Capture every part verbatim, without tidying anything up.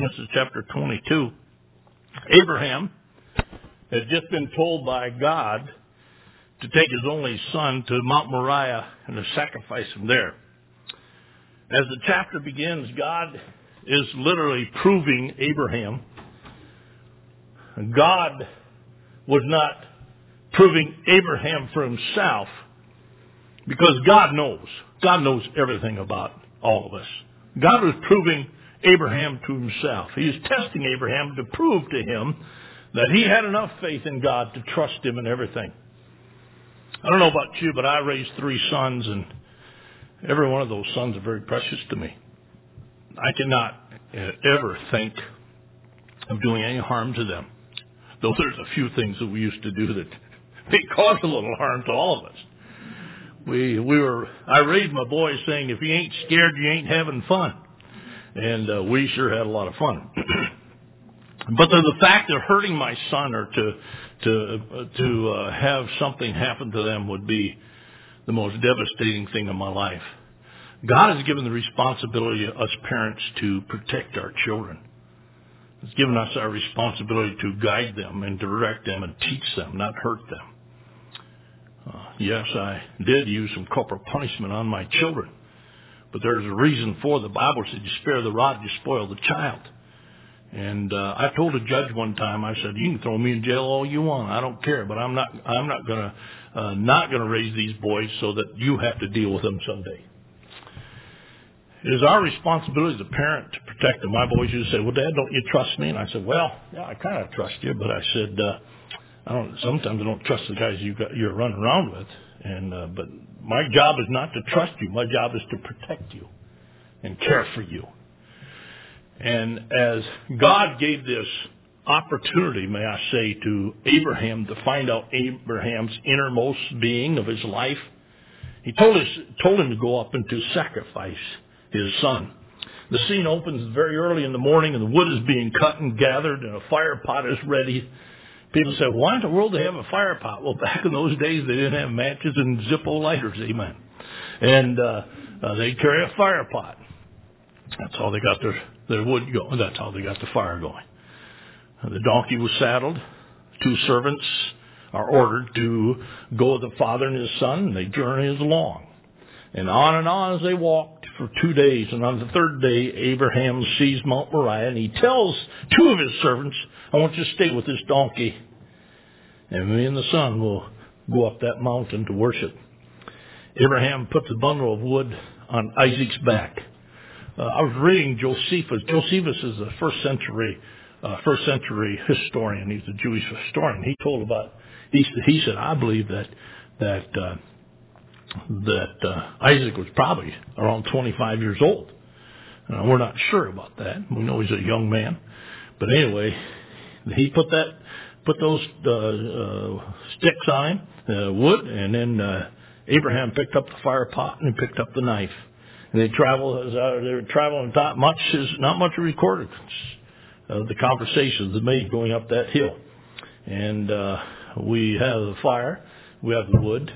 Genesis chapter twenty-two. Abraham had just been told by God to take his only son to Mount Moriah and to sacrifice him there. As the chapter begins, God is literally proving Abraham. God was not proving Abraham for himself, because God knows. God knows everything about all of us. God was proving Abraham to himself. He was testing Abraham to prove to him that he had enough faith in God to trust him in everything. I don't know about you, but I raised three sons, and every one of those sons are very precious to me. I cannot ever think of doing any harm to them, though there's a few things that we used to do that may cause a little harm to all of us. We we were I raised my boys saying, if you ain't scared, you ain't having fun. And uh, we sure had a lot of fun. But the, the fact of hurting my son or to to uh, to uh, have something happen to them would be the most devastating thing in my life. God has given the responsibility of us parents to protect our children. He's given us our responsibility to guide them and direct them and teach them, not hurt them. Uh, yes, I did use some corporal punishment on my children, but there's a reason for it. The Bible said, you spare the rod, you spoil the child. And uh, I told a judge one time, I said, you can throw me in jail all you want, I don't care, but I'm not I'm not going to uh, not going to raise these boys so that you have to deal with them someday. It is our responsibility as a parent to protect them. My boys used to say, well, Dad, don't you trust me? And I said, well, yeah, I kind of trust you, but I said, uh, I don't. Sometimes I don't trust the guys you got, you're running around with. And uh, but my job is not to trust you. My job is to protect you and care for you. And as God gave this opportunity, may I say, to Abraham to find out Abraham's innermost being of his life, he told us told him to go up and to sacrifice his son. The scene opens very early in the morning, and the wood is being cut and gathered, and a fire pot is ready. People say, why in the world do they have a fire pot? Well, back in those days, they didn't have matches and Zippo lighters, amen. And uh, uh, they carry a fire pot. That's how they got their, their wood going. That's how they got the fire going. Uh, the donkey was saddled. Two servants are ordered to go with the father and his son, and they journey along. And on and on as they walked for two days. And on the third day, Abraham sees Mount Moriah, and he tells two of his servants, I want you to stay with this donkey, and me and the son will go up that mountain to worship. Abraham puts a bundle of wood on Isaac's back. Uh, I was reading Josephus. Josephus is a first century, uh, first century historian. He's a Jewish historian. He told about, he, he said, I believe that, that, uh, that uh, Isaac was probably around twenty-five years old. Uh, we're not sure about that. We know he's a young man. But anyway, he put that, put those uh, uh, sticks on him, uh, wood, and then uh, Abraham picked up the fire pot and he picked up the knife. And they traveled, uh, they were traveling, not much is not much recorded. Uh, the conversations they made going up that hill. And uh, we have the fire, we have the wood.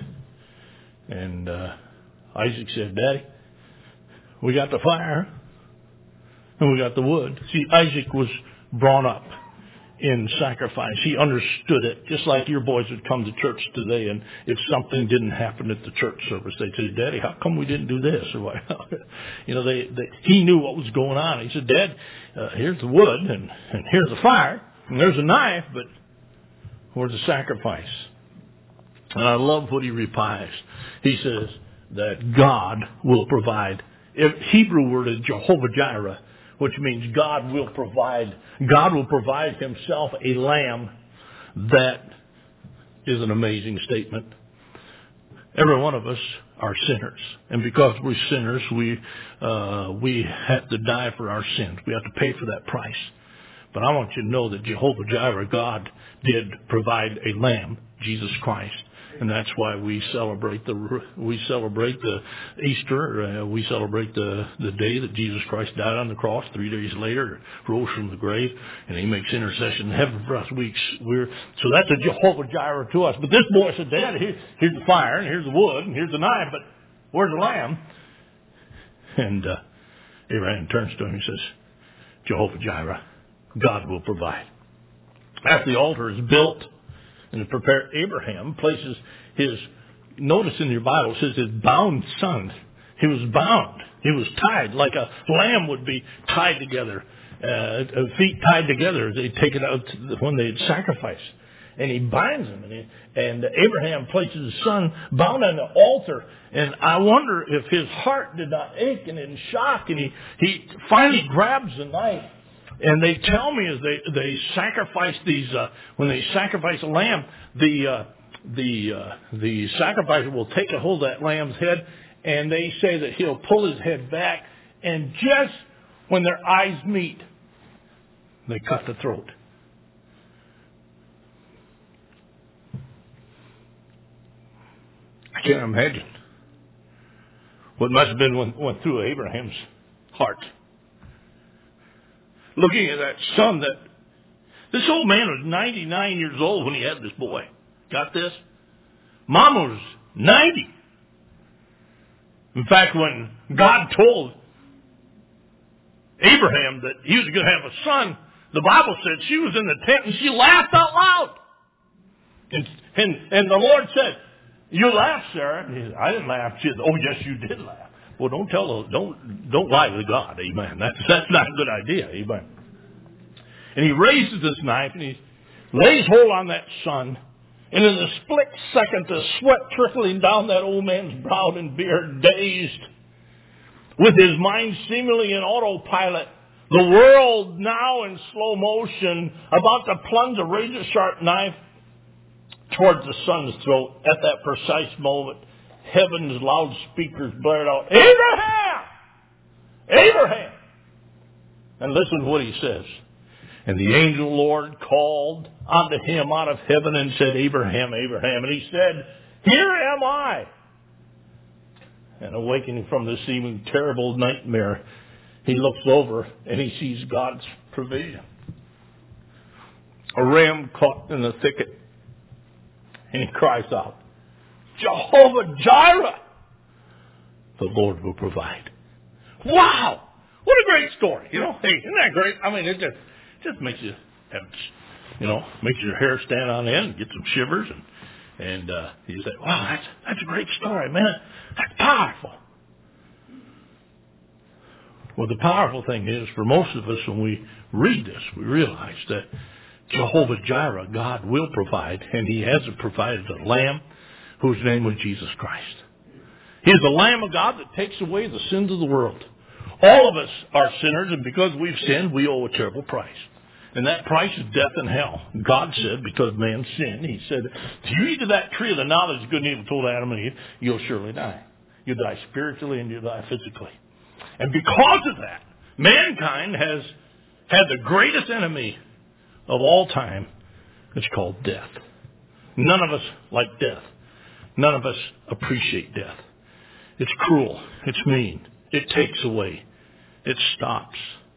And uh, Isaac said, Daddy, we got the fire and we got the wood. See, Isaac was brought up in sacrifice. He understood it, just like your boys would come to church today, and if something didn't happen at the church service, they'd say, Daddy, how come we didn't do this? Or what? You know, they, they, he knew what was going on. He said, Dad, uh, here's the wood, and, and here's the fire, and there's a knife, but where's the sacrifice? And I love what he replies. He says that God will provide. If Hebrew word is Jehovah Jireh, which means God will provide. God will provide himself a lamb. That is an amazing statement. Every one of us are sinners. And because we're sinners, we, uh, we have to die for our sins. We have to pay for that price. But I want you to know that Jehovah Jireh, God, did provide a lamb, Jesus Christ. And that's why we celebrate the we celebrate the Easter. Uh, we celebrate the the day that Jesus Christ died on the cross. Three days later, rose from the grave, and He makes intercession in heaven for us. We we're so that's a Jehovah Jireh to us. But this boy said, "Dad, here, here's the fire, and here's the wood, and here's the knife, but where's the lamb?" And uh, Abraham turns to him and says, Jehovah Jireh, God will provide. After the altar is built and prepared, Abraham places his, notice in your Bible, it says his bound son. He was bound. He was tied like a lamb would be tied together, uh, feet tied together as they take it out when they'd sacrifice. And he binds him, and, he, and Abraham places his son bound on the altar. And I wonder if his heart did not ache and in shock. And he, he finally grabs the knife. And they tell me as they they sacrifice these, uh, when they sacrifice a lamb, the uh, the uh, the sacrificer will take a hold of that lamb's head, and they say that he'll pull his head back, and just when their eyes meet, they cut the throat. I can't imagine what must have been went, went through Abraham's heart. Looking at that son that, this old man was ninety-nine years old when he had this boy. Got this? Mama was ninety. In fact, when God told Abraham that he was going to have a son, the Bible said she was in the tent and she laughed out loud. And, and, and the Lord said, "You laughed, Sarah." And he said, "I didn't laugh." She said, "Oh, yes, you did laugh." Well, don't tell, don't, don't lie to God. Amen. That's, that's not a good idea. Amen. And he raises this knife and he lays hold on that son. And in a split second, the sweat trickling down that old man's brow and beard, dazed, with his mind seemingly in autopilot, the world now in slow motion, about to plunge a razor-sharp knife towards the son's throat. At that precise moment, heaven's loudspeakers blared out, "Abraham! Abraham!" And listen to what he says. "And the angel Lord called unto him out of heaven and said, Abraham, Abraham. And he said, Here am I." And awakening from this seeming terrible nightmare, he looks over and he sees God's provision. A ram caught in the thicket. And he cries out, "Jehovah Jireh, the Lord will provide." Wow! What a great story. You know, hey, isn't that great? I mean, it just just makes you have, you know, makes your hair stand on end, get some shivers, and and uh, you say, "Wow, that's that's a great story, man. That's powerful." Well, the powerful thing is, for most of us, when we read this, we realize that Jehovah Jireh, God will provide, and He has provided a lamb whose name was Jesus Christ. He is the Lamb of God that takes away the sins of the world. All of us are sinners, and because we've sinned, we owe a terrible price. And that price is death and hell. God said, because man sinned, He said, if you eat of that tree of the knowledge of good and evil, told Adam and Eve, you'll surely die. You'll die spiritually and you'll die physically. And because of that, mankind has had the greatest enemy of all time. It's called death. None of us like death. None of us appreciate death. It's cruel. It's mean. It takes away. It stops.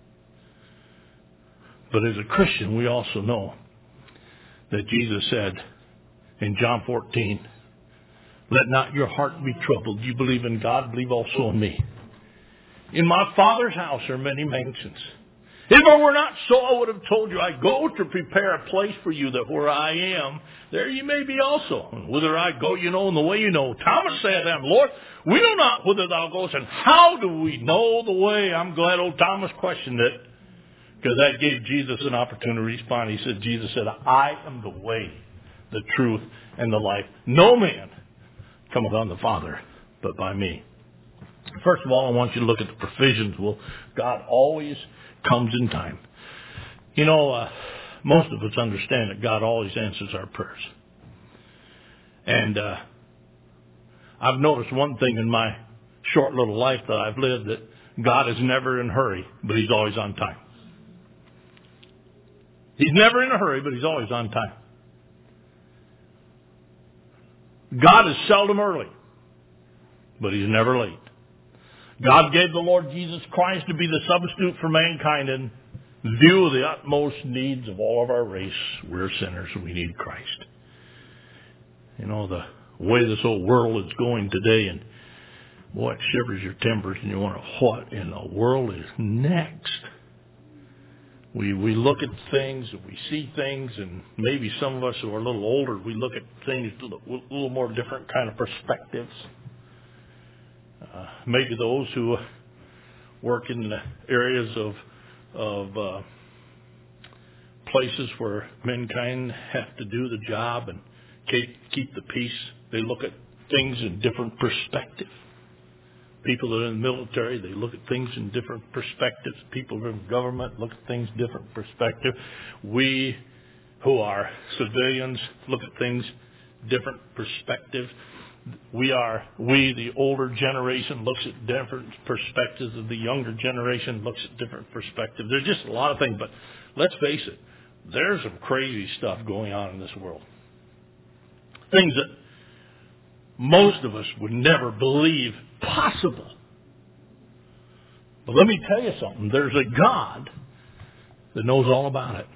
But as a Christian, we also know that Jesus said in John fourteen, "Let not your heart be troubled. You believe in God, believe also in me. In my Father's house are many mansions. If it were not so, I would have told you, I go to prepare a place for you, that where I am, there you may be also. And whither I go, you know, and the way you know." Thomas said to him, "Lord, we know not whither thou goest, and how do we know the way?" I'm glad old Thomas questioned it, because that gave Jesus an opportunity to respond. He said, Jesus said, "I am the way, the truth, and the life. No man cometh unto the Father but by me." First of all, I want you to look at the provisions. Well, God always comes in time. You know, uh, most of us understand that God always answers our prayers. And uh, I've noticed one thing in my short little life that I've lived, that God is never in a hurry, but He's always on time. He's never in a hurry, but He's always on time. God is seldom early, but He's never late. God gave the Lord Jesus Christ to be the substitute for mankind in view of the utmost needs of all of our race. We're sinners and we need Christ. You know, the way this whole world is going today, and boy, it shivers your timbers and you wonder, what in the world is next? We we look at things, and we see things, and maybe some of us who are a little older, we look at things with a little more different kind of perspectives. Uh, maybe those who work in the areas of of uh, places where mankind have to do the job and keep, keep the peace, they look at things in different perspective. People that are in the military, they look at things in different perspectives. People in government look at things different perspective. We who are civilians look at things different perspective. We are, we, the older generation, looks at different perspectives, and the younger generation looks at different perspectives. There's just a lot of things, but let's face it, there's some crazy stuff going on in this world. Things that most of us would never believe possible. But let me tell you something. There's a God that knows all about it.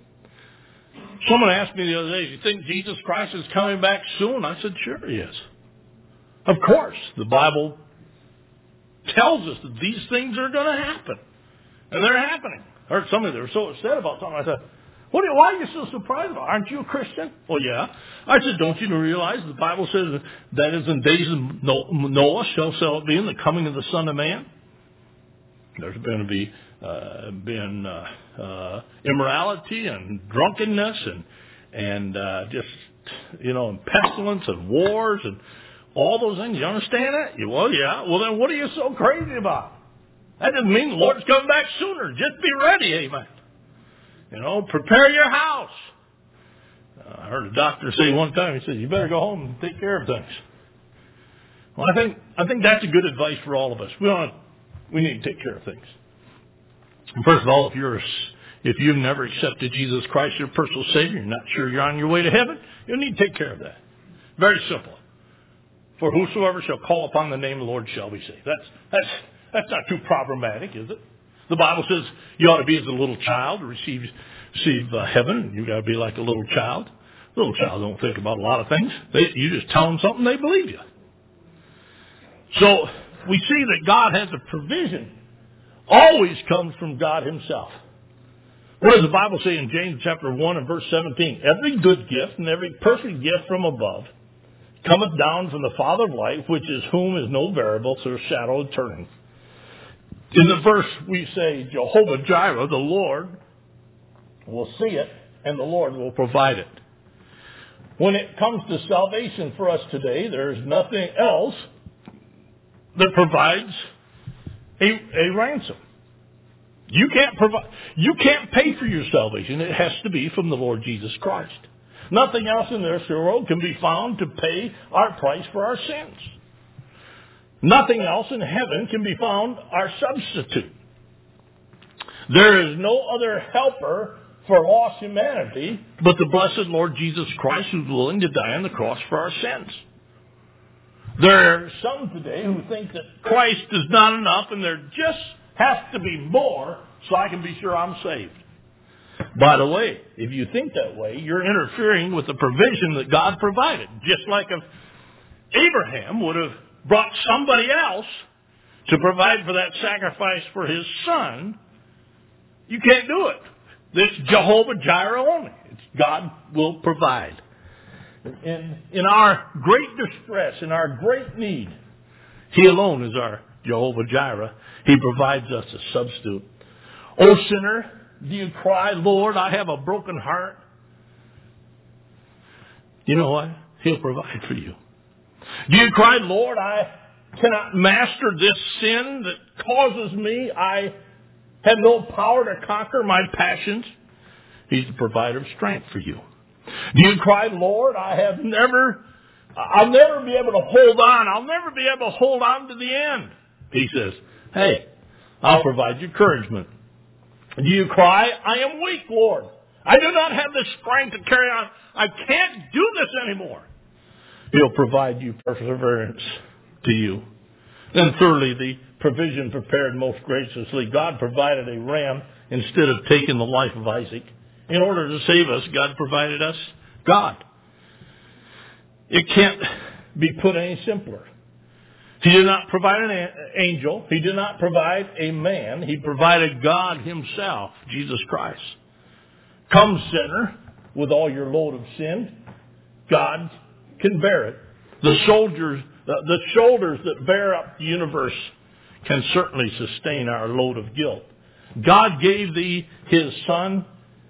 Someone asked me the other day, do you think Jesus Christ is coming back soon? I said, sure he is. Of course. The Bible tells us that these things are going to happen. And they're happening. I heard somebody that were so upset about something. I said, What do you, why are you so surprised about it? Aren't you a Christian? Well, yeah. I said, don't you realize the Bible says that is in days of Noah shall shall it be in the coming of the Son of Man? There's going to be uh, been uh, uh, immorality and drunkenness and and uh, just you know and pestilence and wars and all those things. You understand that? You, well, yeah. Well, then what are you so crazy about? That doesn't mean the Lord's coming back sooner. Just be ready, amen. You know, prepare your house. Uh, I heard a doctor say one time, he said, you better go home and take care of things. Well, I think I think that's a good advice for all of us. We don't, we need to take care of things. First of all, if you're if you've never accepted Jesus Christ, your personal Savior, you're not sure you're on your way to heaven, you need to take care of that. Very simple. For whosoever shall call upon the name of the Lord shall be saved. That's that's that's not too problematic, is it? The Bible says you ought to be as a little child to receive receive uh, heaven. You got to be like a little child. Little child don't think about a lot of things. They, you just tell them something, they believe you. So we see that God has a provision. Always comes from God Himself. What does the Bible say in James chapter one and verse seventeen? Every good gift and every perfect gift from above cometh down from the Father of light, which is whom is no variable, or shadow of turning. In the verse we say, Jehovah Jireh, the Lord, will see it, and the Lord will provide it. When it comes to salvation for us today, there's nothing else that provides a, a ransom. You can't provide, you can't pay for your salvation. It has to be from the Lord Jesus Christ. Nothing else in this world can be found to pay our price for our sins. Nothing else in heaven can be found our substitute. There is no other helper for lost humanity but the blessed Lord Jesus Christ, who's willing to die on the cross for our sins. There are some today who think that Christ is not enough and there just has to be more so I can be sure I'm saved. By the way, if you think that way, you're interfering with the provision that God provided. Just like if Abraham would have brought somebody else to provide for that sacrifice for his son, you can't do it. It's Jehovah Jireh only. It's God will provide. In, in our great distress, in our great need, He alone is our Jehovah Jireh. He provides us a substitute. O sinner, do you cry, Lord, I have a broken heart? You know what? He'll provide for you. Do you cry, Lord, I cannot master this sin that causes me. I have no power to conquer my passions. He's the provider of strength for you. Do you cry, Lord, I have never, I'll never be able to hold on. I'll never be able to hold on to the end. He says, hey, I'll provide you encouragement. Do you cry, I am weak, Lord. I do not have the strength to carry on. I can't do this anymore. He'll provide you perseverance to you. Then thirdly, the provision prepared most graciously. God provided a ram instead of taking the life of Isaac. In order to save us, God provided us God. It can't be put any simpler. He did not provide an angel. He did not provide a man. He provided God himself, Jesus Christ. Come, sinner, with all your load of sin. God can bear it. The soldiers, the shoulders that bear up the universe can certainly sustain our load of guilt. God gave thee his Son.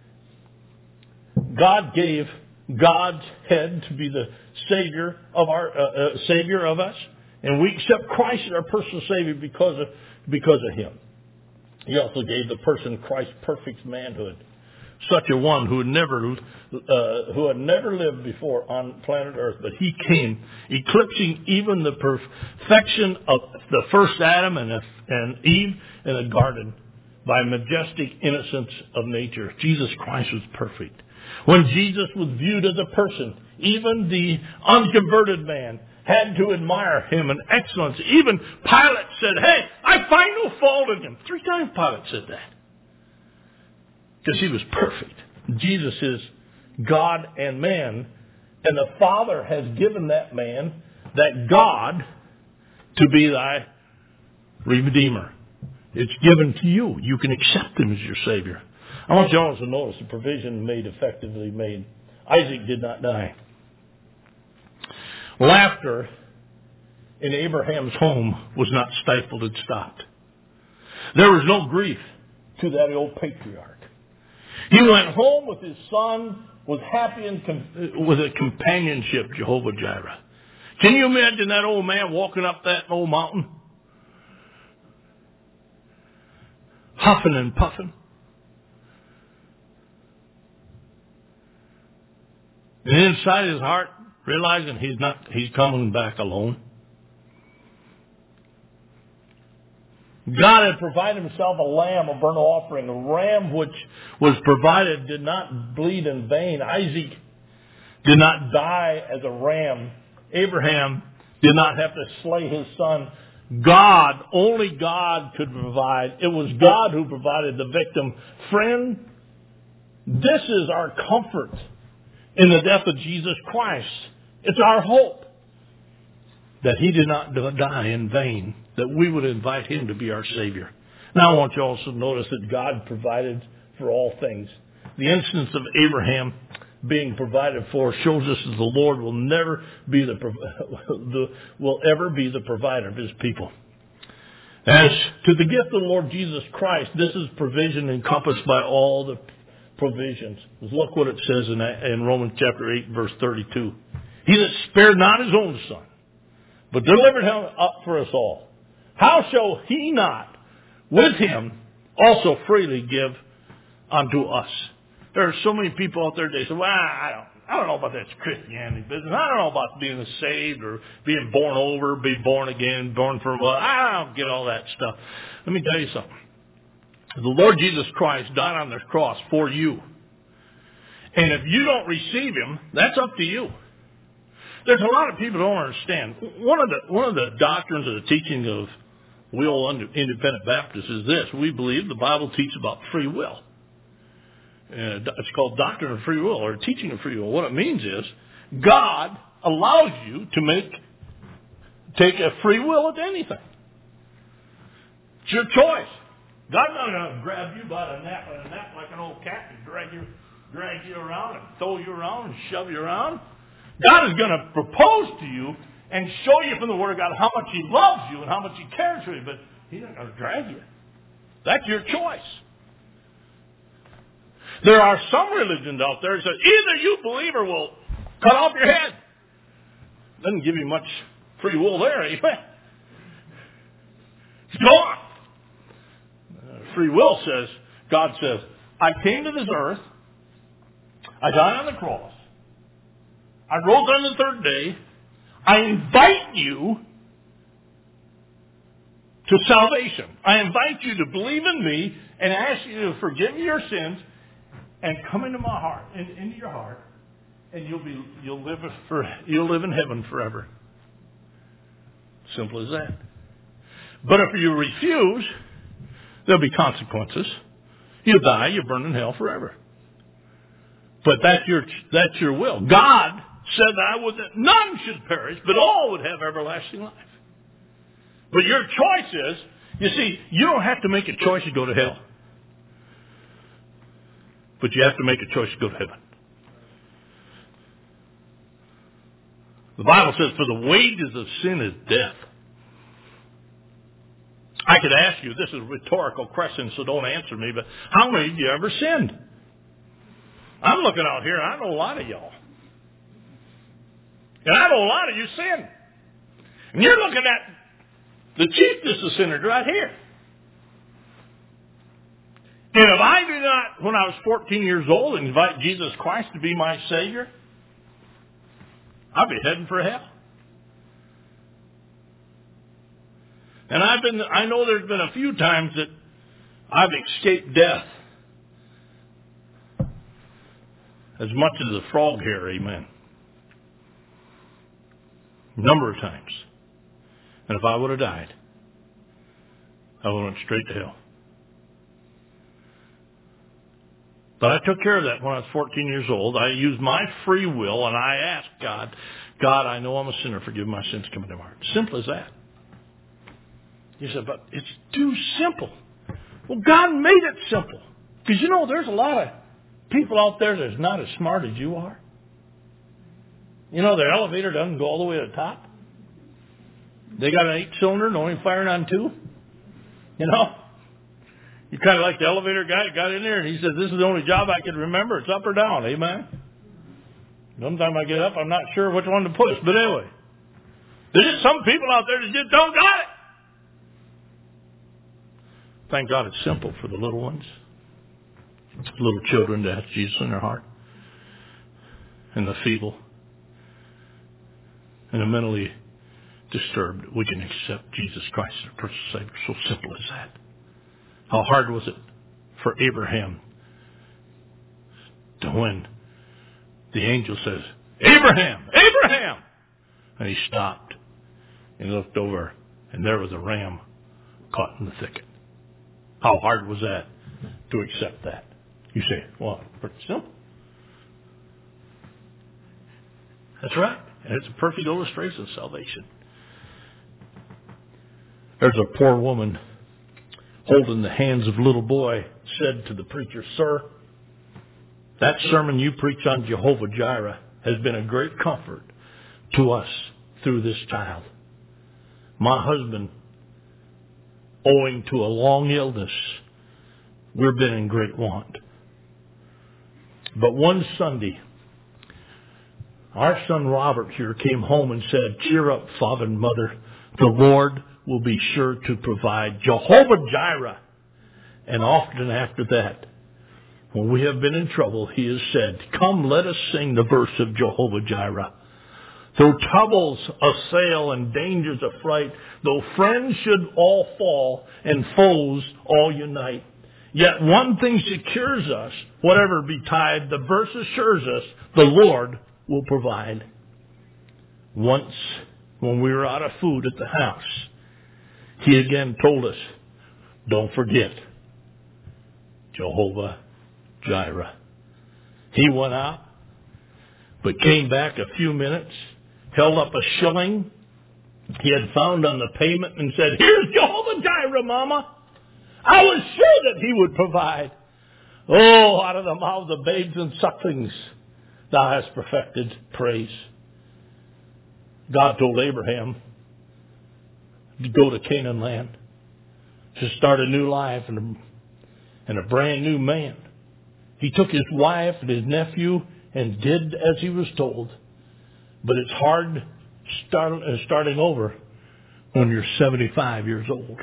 God gave God's head to be the Savior of our uh, uh, Savior of us, and we accept Christ as our personal Savior because of because of Him. He also gave the person Christ's perfect manhood, such a one who had never uh, who had never lived before on planet Earth, but He came, eclipsing even the perfection of the first Adam and, and Eve in the garden by majestic innocence of nature. Jesus Christ was perfect. When Jesus was viewed as a person, even the unconverted man had to admire him in excellence. Even Pilate said, hey, I find no fault in him. Three times Pilate said that. Because he was perfect. Jesus is God and man. And the Father has given that man, that God, to be thy Redeemer. It's given to you. You can accept him as your Savior. I want you also to notice the provision made effectively made. Isaac did not die. Laughter in Abraham's home was not stifled and stopped. There was no grief to that old patriarch. He went home with his son, was happy and com- with a companionship, Jehovah Jireh. Can you imagine that old man walking up that old mountain? Huffing and puffing. And inside his heart, realizing he's not, he's coming back alone. God had provided himself a lamb, a burnt offering. A ram which was provided did not bleed in vain. Isaac did not die as a ram. Abraham did not have to slay his son. God, only God could provide. It was God who provided the victim. Friend, this is our comfort in the death of Jesus Christ. It's our hope that he did not die in vain, that we would invite him to be our Savior. Now I want you also to notice that God provided for all things. The instance of Abraham being provided for shows us that the Lord will never be the, the will ever be the provider of his people. As to the gift of the Lord Jesus Christ, this is provision encompassed by all the provisions. Look what it says in, in Romans chapter eight, verse thirty-two. He that spared not his own son, but delivered him up for us all, how shall he not with him also freely give unto us? There are so many people out there, they say, well, I don't, I don't know about this Christianity business. I don't know about being saved or being born over, being born again, born from, well, I don't get all that stuff. Let me tell you something. The Lord Jesus Christ died on the cross for you. And if you don't receive him, that's up to you. There's a lot of people who don't understand. One of the one of the doctrines of the teaching of we all independent Baptists is this. We believe the Bible teaches about free will. Uh, it's called doctrine of free will or teaching of free will. What it means is God allows you to make take a free will at anything. It's your choice. God's not going to grab you by the neck, by the neck like an old cat and drag you, drag you around and throw you around and shove you around. God is going to propose to you and show you from the Word of God how much He loves you and how much He cares for you, but He's not going to drag you. That's your choice. There are some religions out there that say either you believe or we'll cut off your head. Doesn't give you much free will there, amen. It's gone. Uh, free will says, God says, I came to this earth, I died on the cross, I rose on the third day, I invite you to salvation. I invite you to believe in me and ask you to forgive me your sins and come into my heart, in, into your heart, and you'll be you'll live for you'll live in heaven forever. Simple as that. But if you refuse, there'll be consequences. You'll die. You'll burn in hell forever. But that's your that's your will. God said that I would that none should perish, but all would have everlasting life. But your choice is, you see, you don't have to make a choice to go to hell. But you have to make a choice to go to heaven. The Bible says, for the wages of sin is death. I could ask you, this is a rhetorical question, so don't answer me, but how many of you ever sinned? I'm looking out here, and I know a lot of y'all. And I know a lot of you sin. And you're looking at the chiefest of sinners right here. And if I did not, when I was fourteen years old, invite Jesus Christ to be my Savior, I'd be heading for hell. And I've been, I know there's been a few times that I've escaped death. As much as a frog here, amen. A number of times. And if I would have died, I would have went straight to hell. But I took care of that when I was fourteen years old. I used my free will and I asked God, God, I know I'm a sinner. Forgive my sins, come into my heart. Simple as that. You said, but it's too simple. Well, God made it simple. Because you know, there's a lot of people out there that's not as smart as you are. You know, their elevator doesn't go all the way to the top. They got an eight-cylinder and only firing on two. You know? You kind of like the elevator guy that got in there and he said, this is the only job I can remember. It's up or down. Amen? Sometimes I get up, I'm not sure which one to push. But anyway, there's just some people out there that just don't got it. Thank God it's simple for the little ones. Little children to have Jesus in their heart. And the feeble. And the mentally disturbed. We can accept Jesus Christ as our personal Savior. So simple as that. How hard was it for Abraham to when the angel says, Abraham, Abraham! And he stopped and looked over and there was a ram caught in the thicket. How hard was that to accept that? You say, well, pretty simple. That's right. And it's a perfect illustration of salvation. There's a poor woman holding the hands of a little boy, said to the preacher, sir, that sermon you preach on Jehovah Jireh has been a great comfort to us through this child. My husband, owing to a long illness, we've been in great want. But one Sunday, our son Robert here came home and said, cheer up, Father and Mother. The Lord will be sure to provide. Jehovah Jireh. And often after that, when we have been in trouble, he has said, come, let us sing the verse of Jehovah Jireh. Though troubles assail and dangers affright, though friends should all fall and foes all unite, yet one thing secures us, whatever betide, the verse assures us, the Lord will provide. Once, when we were out of food at the house, he again told us, don't forget Jehovah Jireh. He went out, but came back a few minutes, held up a shilling he had found on the pavement and said, here's Jehovah Jireh, Mama. I was sure that he would provide. Oh, out of the mouths of babes and sucklings, thou hast perfected praise. God told Abraham to go to Canaan land, to start a new life and a, and a brand new man. He took his wife and his nephew and did as he was told. But it's hard start, uh, starting over when you're seventy-five years old.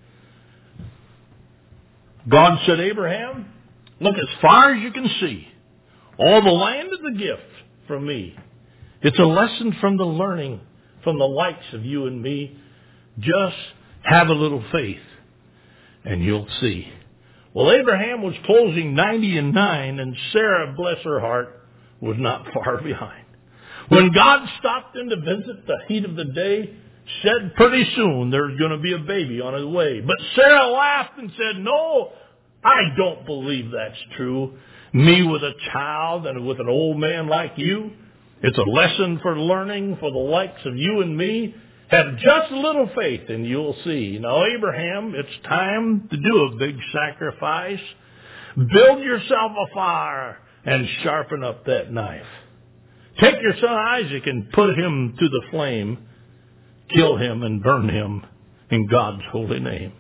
God said, Abraham, look as far as you can see. All the land is a gift from me. It's a lesson from the learning from the likes of you and me. Just have a little faith and you'll see. Well, Abraham was closing ninety and nine, and Sarah, bless her heart, was not far behind. When God stopped in to visit, the heat of the day said pretty soon there's going to be a baby on his way. But Sarah laughed and said, no, I don't believe that's true. Me with a child and with an old man like you. It's a lesson for learning for the likes of you and me. Have just a little faith and you'll see. Now, Abraham, it's time to do a big sacrifice. Build yourself a fire and sharpen up that knife. Take your son Isaac and put him to the flame. Kill him and burn him in God's holy name.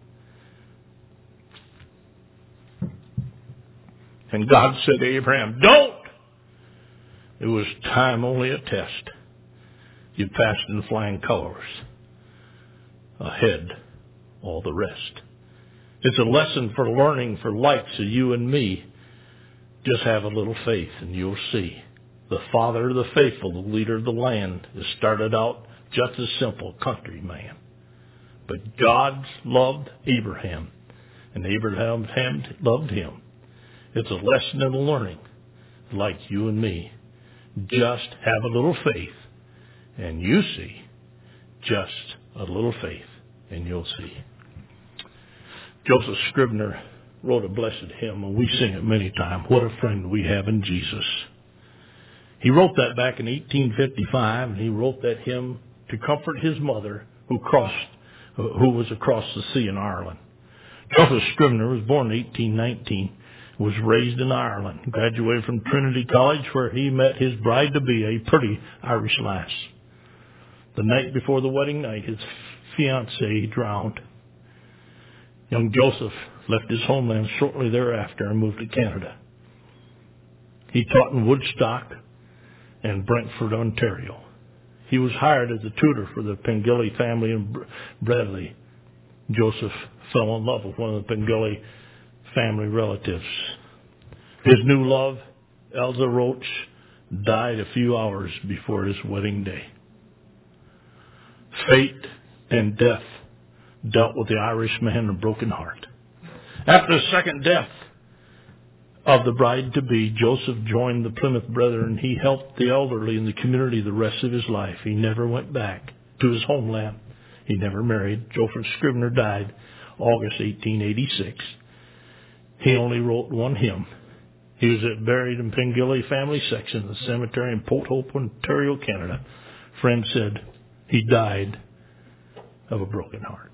And God said to Abraham, don't! It was time only a test. You passed in flying colors. Ahead, all the rest. It's a lesson for learning for likes of you and me. Just have a little faith and you'll see. The father of the faithful, the leader of the land, has started out just a simple countryman. But God loved Abraham, and Abraham loved him. It's a lesson in learning, like you and me. Just have a little faith, and you see. Just a little faith, and you'll see. Joseph Scribner wrote a blessed hymn, and we sing it many times. What a friend we have in Jesus. He wrote that back in eighteen fifty-five, and he wrote that hymn to comfort his mother who crossed, who was across the sea in Ireland. Joseph Scribner was born in eighteen nineteen, was raised in Ireland, graduated from Trinity College where he met his bride-to-be, a pretty Irish lass. The night before the wedding night, his fiancée drowned. Young Joseph left his homeland shortly thereafter and moved to Canada. He taught in Woodstock and Brantford, Ontario. He was hired as a tutor for the Pengilly family in Bradley. Joseph fell in love with one of the Pengilly family relatives. His new love, Elsa Roach, died a few hours before his wedding day. Fate and death dealt with the Irishman a broken heart. After the second death of the bride-to-be, Joseph joined the Plymouth Brethren. He helped the elderly in the community the rest of his life. He never went back to his homeland. He never married. Joseph Scribner died August eighteen eighty-six. He only wrote one hymn. He was buried in Pengilly family section, the cemetery in Port Hope, Ontario, Canada. Friend said he died of a broken heart.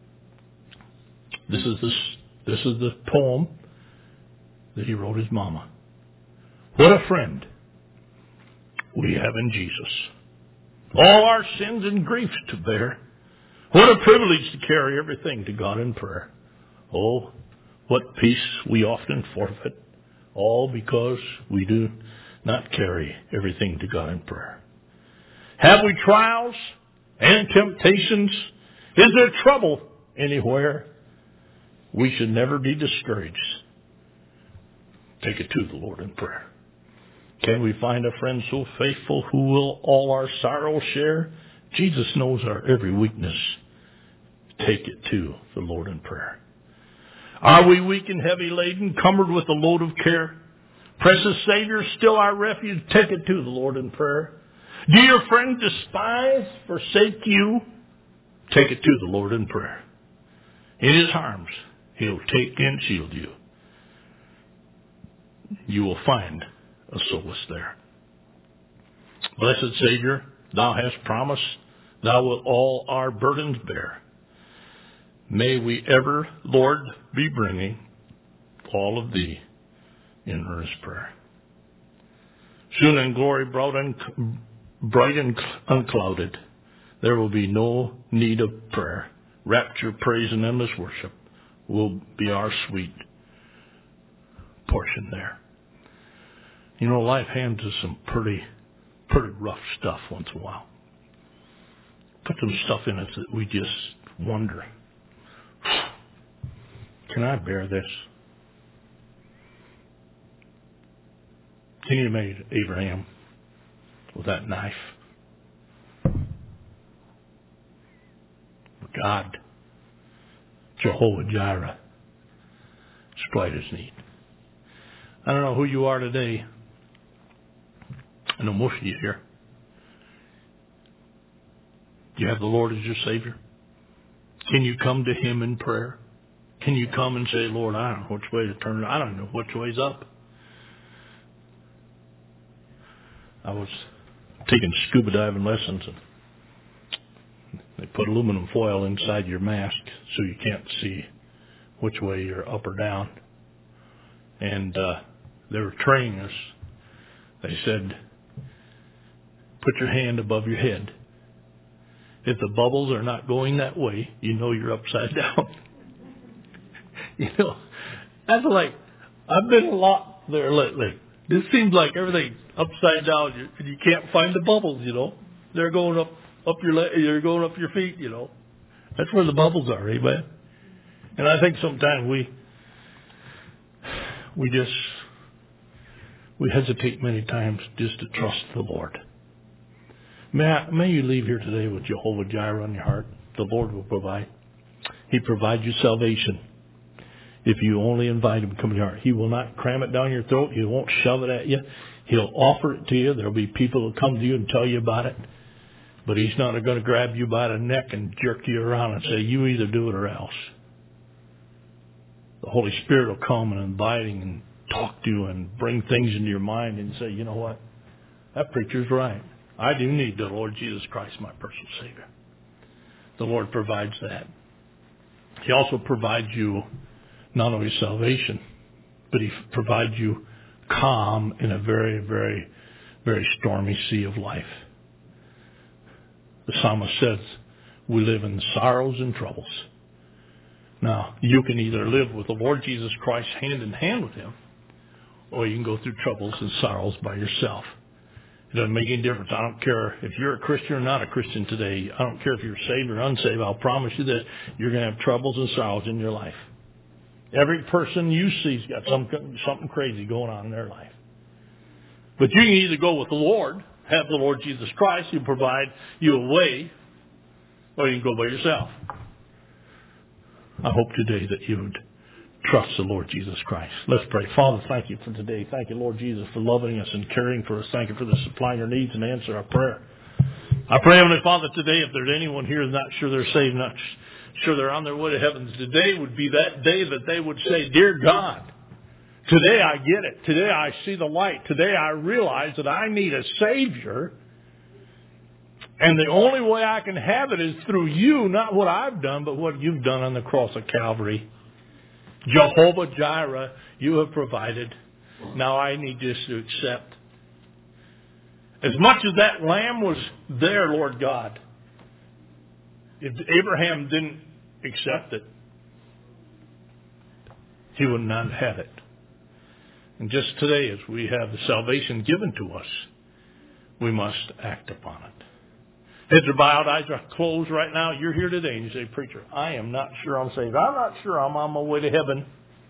This is this this is the poem that he wrote his mama. What a friend we have in Jesus. All our sins and griefs to bear. What a privilege to carry everything to God in prayer. Oh, what peace we often forfeit, all because we do not carry everything to God in prayer. Have we trials and temptations? Is there trouble anywhere? We should never be discouraged. Take it to the Lord in prayer. Can we find a friend so faithful who will all our sorrow share? Jesus knows our every weakness. Take it to the Lord in prayer. Are we weak and heavy laden, cumbered with a load of care? Precious Savior, still our refuge, take it to the Lord in prayer. Do your friend despise, forsake you? Take it to the Lord in prayer. In his arms, he'll take and shield you. You will find a solace there. Blessed Savior, thou hast promised, thou wilt all our burdens bear. May we ever, Lord, be bringing all of thee in earnest prayer. Soon in glory bright and unclouded, there will be no need of prayer. Rapture, praise, and endless worship will be our sweet portion there. You know, life hands us some pretty, pretty rough stuff once in a while. Put some stuff in us that we just wonder, can I bear this? Can you imagine Abraham with that knife? God, Jehovah Jireh, supplied his need. I don't know who you are today. I know most of you here. Do you have the Lord as your Savior? Can you come to him in prayer? Can you come and say, Lord, I don't know which way to turn. I don't know which way's up. I was taking scuba diving lessons, and They put aluminum foil inside your mask so you can't see which way you're up or down. And uh, they were training us. They said, put your hand above your head. If the bubbles are not going that way, you know you're upside down. You know, that's like, I've been a lot there lately. It seems like everything's upside down, you, and you can't find the bubbles, you know. They're going up, up your leg, they're going up your feet, you know. That's where the bubbles are, amen. And I think sometimes we, we just, we hesitate many times just to trust the Lord. May, I, may you leave here today with Jehovah Jireh on your heart. The Lord will provide. He provides you salvation. If you only invite Him to come to your heart, He will not cram it down your throat. He won't shove it at you. He'll offer it to you. There'll be people who come to you and tell you about it. But He's not going to grab you by the neck and jerk you around and say, you either do it or else. The Holy Spirit will come and inviting and talk to you and bring things into your mind and say, you know what? That preacher's right. I do need the Lord Jesus Christ, my personal Savior. The Lord provides that. He also provides you not only salvation, but He provides you calm in a very, very, very stormy sea of life. The psalmist says, we live in sorrows and troubles. Now, you can either live with the Lord Jesus Christ hand in hand with Him, or you can go through troubles and sorrows by yourself. It doesn't make any difference. I don't care if you're a Christian or not a Christian today. I don't care if you're saved or unsaved. I'll promise you that you're going to have troubles and sorrows in your life. Every person you see's got some, something crazy going on in their life. But you can either go with the Lord, have the Lord Jesus Christ, He'll provide you a way, or you can go by yourself. I hope today that you would trust the Lord Jesus Christ. Let's pray. Father, thank You for today. Thank You, Lord Jesus, for loving us and caring for us. Thank You for the supplying our needs and answer our prayer. I pray, Heavenly Father, today if there's anyone here not sure they're saved, not sure they're on their way to heaven, today would be that day that they would say, Dear God, today I get it. Today I see the light. Today I realize that I need a Savior. And the only way I can have it is through You, not what I've done, but what You've done on the cross of Calvary. Jehovah Jireh, You have provided. Now I need just to accept. As much as that lamb was there, Lord God, if Abraham didn't accept it, he would not have it. And just today, as we have the salvation given to us, we must act upon it. Heads are bowed, eyes are closed right now. You're here today and you say, Preacher, I am not sure I'm saved. I'm not sure I'm on my way to heaven.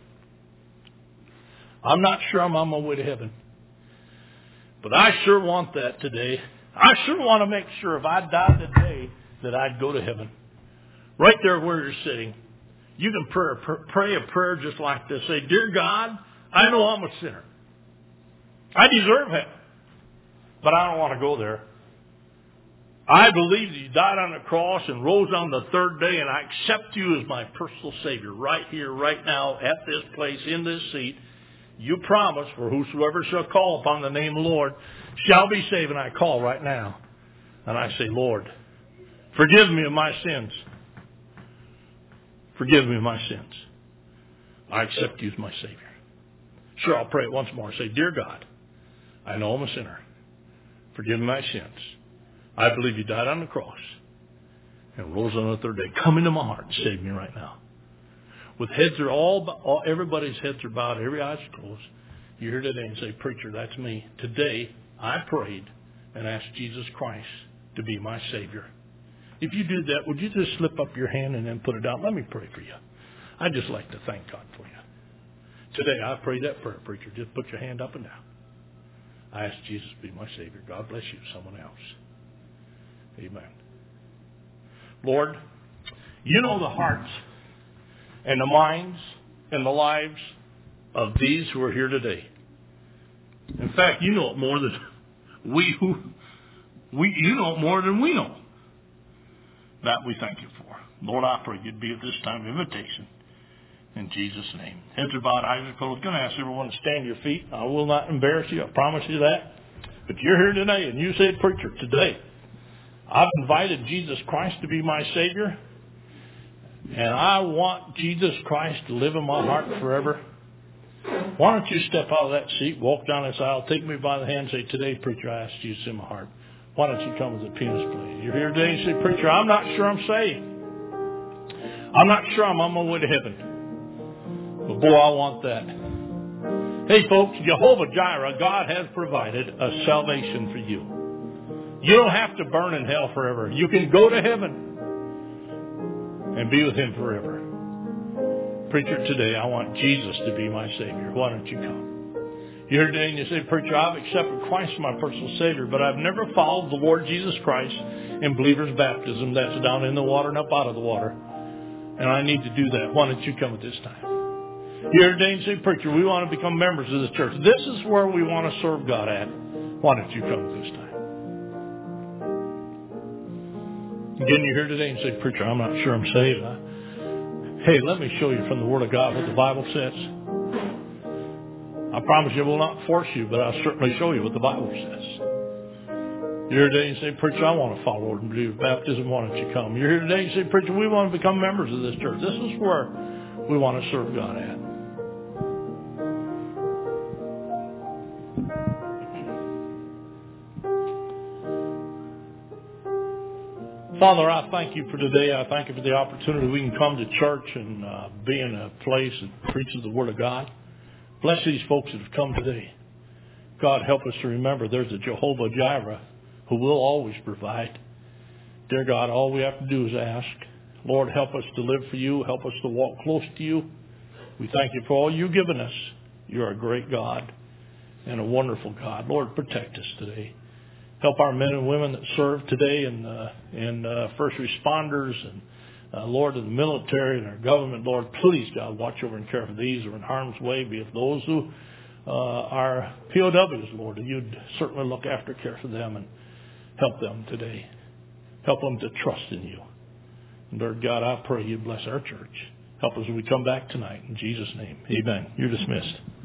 I'm not sure I'm on my way to heaven. But I sure want that today. I sure want to make sure if I died today that I'd go to heaven. Right there where you're sitting, you can pray, pray a prayer just like this. Say, Dear God, I know I'm a sinner. I deserve heaven. But I don't want to go there. I believe that You died on the cross and rose on the third day, and I accept You as my personal Savior right here, right now, at this place, in this seat. You promise, for whosoever shall call upon the name of the Lord shall be saved, and I call right now. And I say, Lord, forgive me of my sins. Forgive me of my sins. I accept You as my Savior. Sure, I'll pray it once more. Say, Dear God, I know I'm a sinner. Forgive me my sins. I believe You died on the cross and rose on the third day. Come into my heart and save me right now. With heads are all, all everybody's heads are bowed, every eye's closed. You're here today and say, Preacher, that's me. Today, I prayed and asked Jesus Christ to be my Savior. If you do that, would you just slip up your hand and then put it down? Let me pray for you. I'd just like to thank God for you. Today, I prayed that prayer, Preacher. Just put your hand up and down. I asked Jesus to be my Savior. God bless you, someone else. Amen. Lord, You know the hearts and the minds and the lives of these who are here today. In fact, You know it more than we who we you know it more than we know. That we thank You for. Lord, I pray You'd be at this time of invitation. In Jesus' name. Heads are bowed, eyes are closed. I'm going to ask everyone to stand to your feet. I will not embarrass you. I promise you that. But you're here today and you said, Preacher, today I've invited Jesus Christ to be my Savior, and I want Jesus Christ to live in my heart forever. Why don't you step out of that seat, walk down this aisle, take me by the hand, and say, today, preacher, I ask Jesus in my heart. Why don't you come as the pianist plays? You're here today and say, preacher, I'm not sure I'm saved. I'm not sure I'm on my way to heaven. But boy, I want that. Hey, folks, Jehovah Jireh, God has provided a salvation for you. You don't have to burn in hell forever. You can go to heaven and be with Him forever. Preacher, today I want Jesus to be my Savior. Why don't you come? You're here today and you say, preacher, I've accepted Christ as my personal Savior, but I've never followed the Lord Jesus Christ in believer's baptism. That's down in the water and up out of the water. And I need to do that. Why don't you come at this time? You're here today and say, preacher, we want to become members of this church. This is where we want to serve God at. Why don't you come at this time? Again, you're here today and say, preacher, I'm not sure I'm saved. I, hey, let me show you from the Word of God what the Bible says. I promise you I will not force you, but I'll certainly show you what the Bible says. You're here today and say, preacher, I want to follow Lord and believe baptism. Why don't you come? You're here today and say, preacher, we want to become members of this church. This is where we want to serve God at. Father, I thank you for today. I thank you for the opportunity we can come to church and uh, be in a place that preaches the Word of God. Bless these folks that have come today. God, help us to remember there's a Jehovah Jireh who will always provide. Dear God, all we have to do is ask. Lord, help us to live for you. Help us to walk close to you. We thank you for all you've given us. You're a great God and a wonderful God. Lord, protect us today. Help our men and women that serve today and uh, and uh, first responders and, uh, Lord, in the military and our government. Lord, please, God, watch over and care for these who are in harm's way, be it those who uh, are P O Ws, Lord. You'd certainly look after, care for them, and help them today. Help them to trust in you. And Lord God, I pray you bless our church. Help us as we come back tonight. In Jesus' name, amen. You're dismissed.